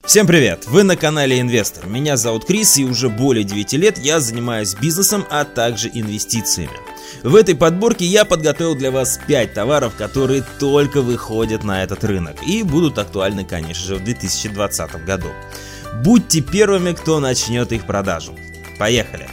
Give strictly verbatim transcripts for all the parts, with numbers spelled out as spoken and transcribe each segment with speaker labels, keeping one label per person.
Speaker 1: Всем привет! Вы на канале Инвестор. Меня зовут Крис, и уже более девяти лет я занимаюсь бизнесом, а также инвестициями. В этой подборке я подготовил для вас пять товаров, которые только выходят на этот рынок и будут актуальны, конечно же, в две тысячи двадцатом году. Будьте первыми, кто начнет их продажу. Поехали!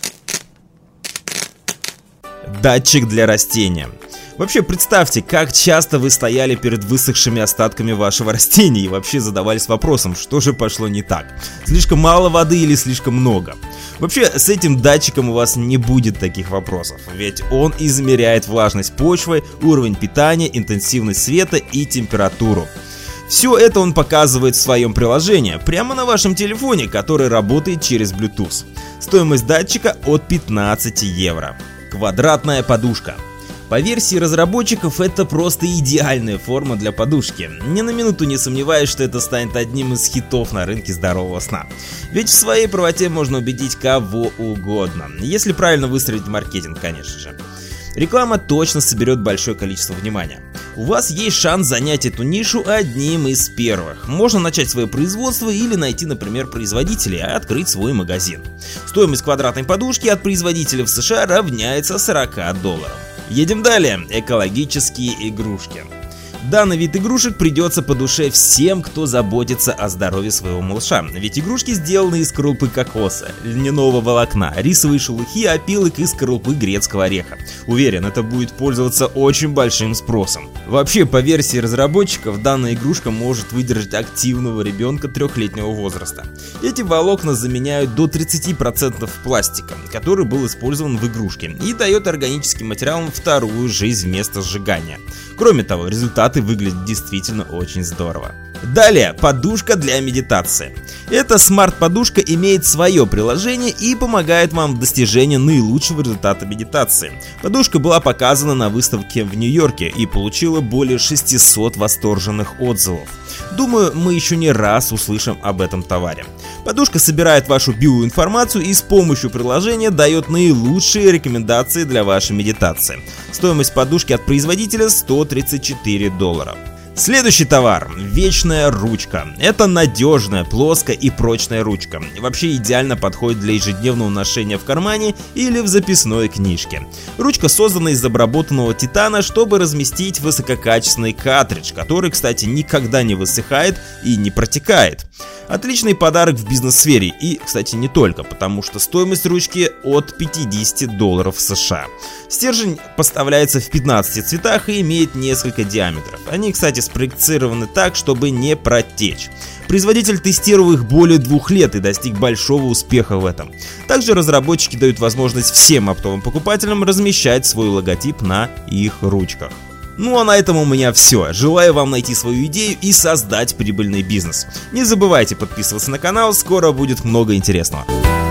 Speaker 1: Датчик для растения. Вообще, представьте, как часто вы стояли перед высохшими остатками вашего растения и вообще задавались вопросом, что же пошло не так. Слишком мало воды или слишком много? Вообще, с этим датчиком у вас не будет таких вопросов, ведь он измеряет влажность почвы, уровень питания, интенсивность света и температуру. Все это он показывает в своем приложении, прямо на вашем телефоне, который работает через Bluetooth. Стоимость датчика от пятнадцати евро. Квадратная подушка. По версии разработчиков, это просто идеальная форма для подушки. Ни на минуту не сомневаюсь, что это станет одним из хитов на рынке здорового сна. Ведь в своей правоте можно убедить кого угодно, если правильно выстроить маркетинг, конечно же. Реклама точно соберет большое количество внимания. У вас есть шанс занять эту нишу одним из первых. Можно начать свое производство или найти, например, производителей, а открыть свой магазин. Стоимость квадратной подушки от производителя в США равняется сорока долларам. Едем далее. Экологические игрушки. Данный вид игрушек придется по душе всем, кто заботится о здоровье своего малыша. Ведь игрушки сделаны из скорлупы кокоса, льняного волокна, рисовой шелухи, опилок и скорлупы грецкого ореха. Уверен, это будет пользоваться очень большим спросом. Вообще, по версии разработчиков, данная игрушка может выдержать активного ребенка трехлетнего возраста. Эти волокна заменяют до тридцати процентов пластика, который был использован в игрушке, и дает органическим материалам вторую жизнь вместо сжигания. Кроме того, результаты выглядят действительно очень здорово. Далее, подушка для медитации. Эта смарт-подушка имеет свое приложение и помогает вам в достижении наилучшего результата медитации. Подушка была показана на выставке в Нью-Йорке и получила более шестисот восторженных отзывов. Думаю, мы еще не раз услышим об этом товаре. Подушка собирает вашу биоинформацию и с помощью приложения дает наилучшие рекомендации для вашей медитации. Стоимость подушки от производителя сто тридцать четыре доллара. Следующий товар – вечная ручка. Это надежная, плоская и прочная ручка. И вообще идеально подходит для ежедневного ношения в кармане или в записной книжке. Ручка создана из обработанного титана, чтобы разместить высококачественный картридж, который, кстати, никогда не высыхает и не протекает. Отличный подарок в бизнес-сфере и, кстати, не только, потому что стоимость ручки от пятидесяти долларов США. Стержень поставляется в пятнадцати цветах и имеет несколько диаметров. Они, кстати, спроектированы так, чтобы не протечь. Производитель тестировал их более двух лет и достиг большого успеха в этом. Также разработчики дают возможность всем оптовым покупателям размещать свой логотип на их ручках. Ну а на этом у меня все. Желаю вам найти свою идею и создать прибыльный бизнес. Не забывайте подписываться на канал, скоро будет много интересного.